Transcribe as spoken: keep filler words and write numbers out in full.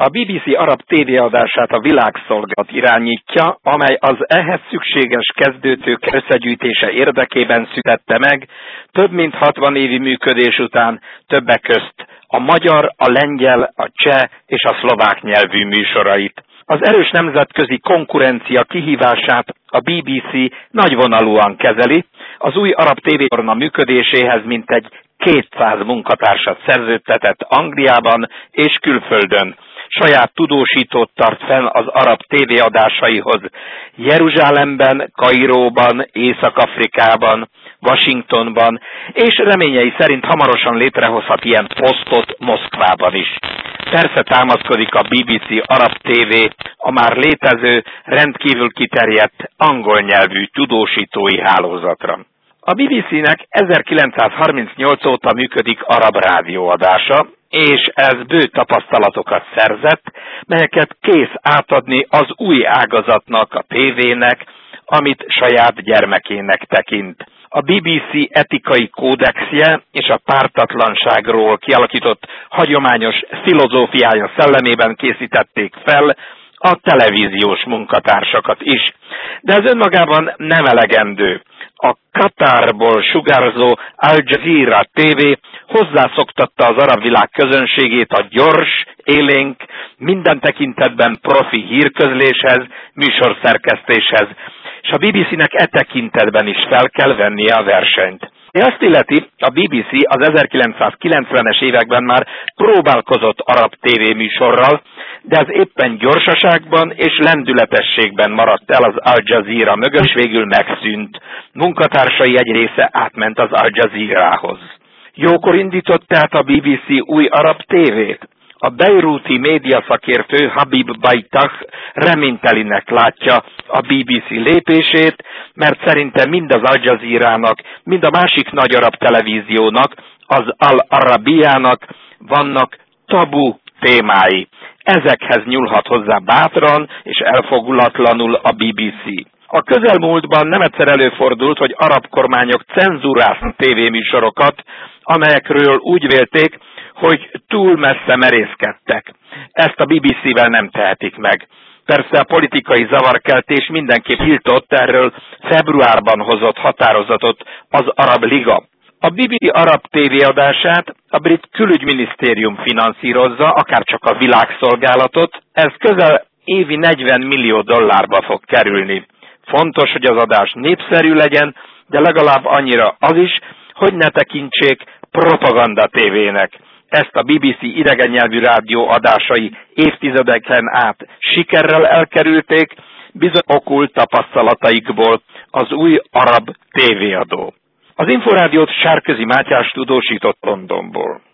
A bé bé cé arab tévéadását a világszolgálat irányítja, amely az ehhez szükséges kezdőtők összegyűjtése érdekében szüntette meg több mint hatvan évi működés után többek közt a magyar, a lengyel, a cseh és a szlovák nyelvű műsorait. Az erős nemzetközi konkurencia kihívását a bé bé cé nagyvonalúan kezeli, az új arab tévécsatorna működéséhez mintegy kétszáz munkatársat szerződtetett Angliában és külföldön. Saját tudósítót tart fenn az arab tévéadásaihoz Jeruzsálemben, Kairóban, Észak-Afrikában, Washingtonban, és reményei szerint hamarosan létrehozhat ilyen posztot Moszkvában is. Persze támaszkodik a bé bé cé arab tévé a már létező, rendkívül kiterjedt angol nyelvű tudósítói hálózatra. A bé bé cének ezerkilencszázharmincnyolc óta működik arab rádióadása, és ez bő tapasztalatokat szerzett, melyeket kész átadni az új ágazatnak, a tévének, amit saját gyermekének tekint. A bé bé cé etikai kódexje és a pártatlanságról kialakított hagyományos filozófiája szellemében készítették fel a televíziós munkatársakat is. De ez önmagában nem elegendő. A Katárból sugárzó Al Jazeera tévé hozzászoktatta az arab világ közönségét a gyors, élénk, minden tekintetben profi hírközléshez, műsorszerkesztéshez, és a bé bé cének e tekintetben is fel kell vennie a versenyt. Azt illeti, a bé bé cé az ezerkilencszázkilencvenes években már próbálkozott arab tévéműsorral, de ez éppen gyorsaságban és lendületességben maradt el az Al Jazeera mögött, és végül megszűnt. Munkatársai egy része átment az Al Jazeerahoz. Jókor indított tehát a bé bé cé új arab tévét. A beiruti médiaszakértő Habib Baitah reménytelinek látja a bé bé cé lépését, mert szerinte mind az Al Jazeerának, mind a másik nagy arab televíziónak, az Al Arabiának vannak tabu témái. Ezekhez nyúlhat hozzá bátran és elfogulatlanul a bé bé cé. A közelmúltban nem egyszer előfordult, hogy arab kormányok cenzúráztak tévéműsorokat, amelyekről úgy vélték, hogy túl messze merészkedtek. Ezt a bé bé cével nem tehetik meg. Persze a politikai zavarkeltés mindenképp tiltott erről februárban hozott határozatot az Arab Liga. A bé bé cé arab tévéadását a brit külügyminisztérium finanszírozza, akárcsak a világszolgálatot, ez közel évi negyven millió dollárba fog kerülni. Fontos, hogy az adás népszerű legyen, de legalább annyira az is, hogy ne tekintsék propaganda tévének. Ezt a bé bé cé idegen nyelvű rádió adásai évtizedeken át sikerrel elkerülték, bizony okult tapasztalataikból az új arab tévéadó. Az Inforádiót Sárközi Mátyás tudósított Londonból.